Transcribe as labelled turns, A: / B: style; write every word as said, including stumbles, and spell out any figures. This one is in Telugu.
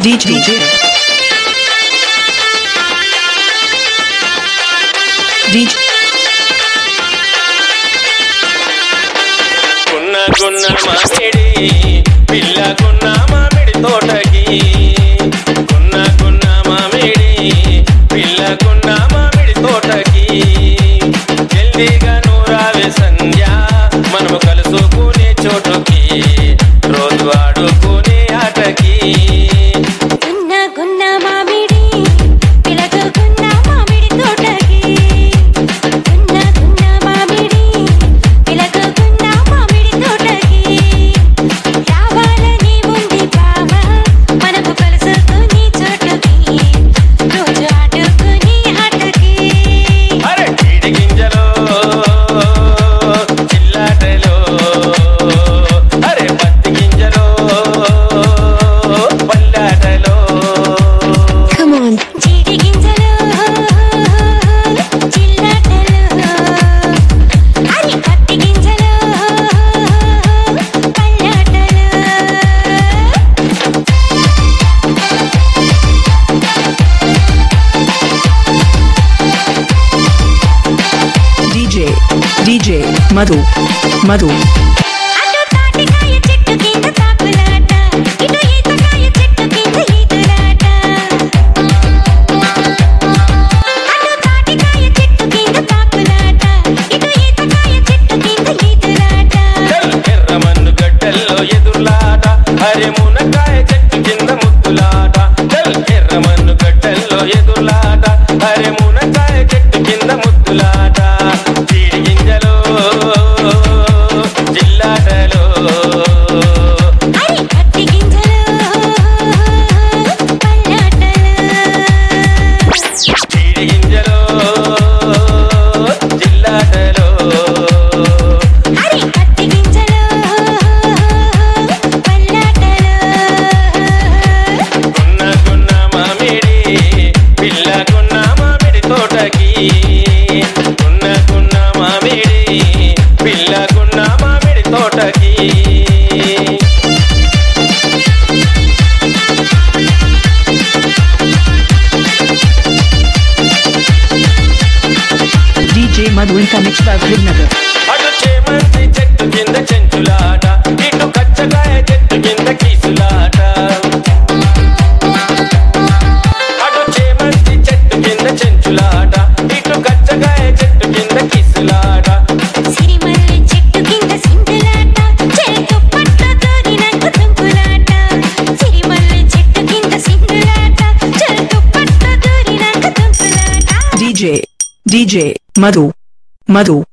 A: DJ DJ
B: గున్న గున్న మామిడి పిల్ల గున్న మామిడి తోటకి గున్న గున్న మామిడి పిల్ల గున్న మామిడి తోటకి జల్దీగా నూరావే సంధ్య మనము కలుసుకునే చోటుకి రోజు ఆడుకునే ఆటకి
C: గున్న గున్న మామిడి పిలక గున్న మామిడి తోటకి గున్న గున్న మామిడి పిలక గున్న మామిడి తోటకి రావాలని ఉంది బావ మనకు కలుసుకునే చోటుకి రోజు ఆడుకునే ఆటకి
B: అరే చీడి గింజలో చిల్లాటలో అరే పత్తి గింజలో పల్లాటలో
C: చీడి గింజలు చిల్లాటలు అరి పత్తి గింజలు పల్లాటలు
A: DJ DJ Madhu Madhu
C: అటు తాటికాయ చెట్టు కింద తాకులాట ఇటు ఈతకాయ చెట్టు కింద ఈదులాట అటు తాటికాయ చెట్టు కింద తాకులాట ఇటు ఈతకాయ చెట్టు కింద ఈదులాట
B: ఎర్రమన్ను గడ్డల్లో ఎదుర్లాట అరే మునక్కాయ చెట్టు కింద ముద్దులాట ఎర్రమన్ను గడ్డల్లో ఎదుర్లాట అరే మునక్కాయ చెట్టు కింద ముద్దులాట చీడి గింజలో జిల్లాటలో
C: అరి పత్తి గింజలు పల్లాటలు
B: చీడి గింజలో జిల్లాటలో
C: అరి పత్తి గింజలు పల్లాటలు
B: గున్న గున్న మామిడి పిల్ల గున్న మామిడి తోటకి గున్న గున్న మామిడి పిల్ల గున్న మామిడి తోటకి
A: DJ Madhu in Mix by Nagar
B: అటు చేమంతి చెట్టు కింద చెంచులాట ఇటు కచ్చకాయ చెట్టు కింద కీసులాట అటు చేమంతి చెట్టు కింద చెంచులాట ఇటు కచ్చకాయ చెట్టు కింద కీసులాట
C: సిరిమల్లె చెట్టు కింద సింధులాట చెట్టు పట్ల దూరినంక తుంకులాట సిరిమల్లె చెట్టు కింద సింధులాట చెట్టు పట్ల దూరినంక తుంకులాట
A: DJ DJ Madhu Madhu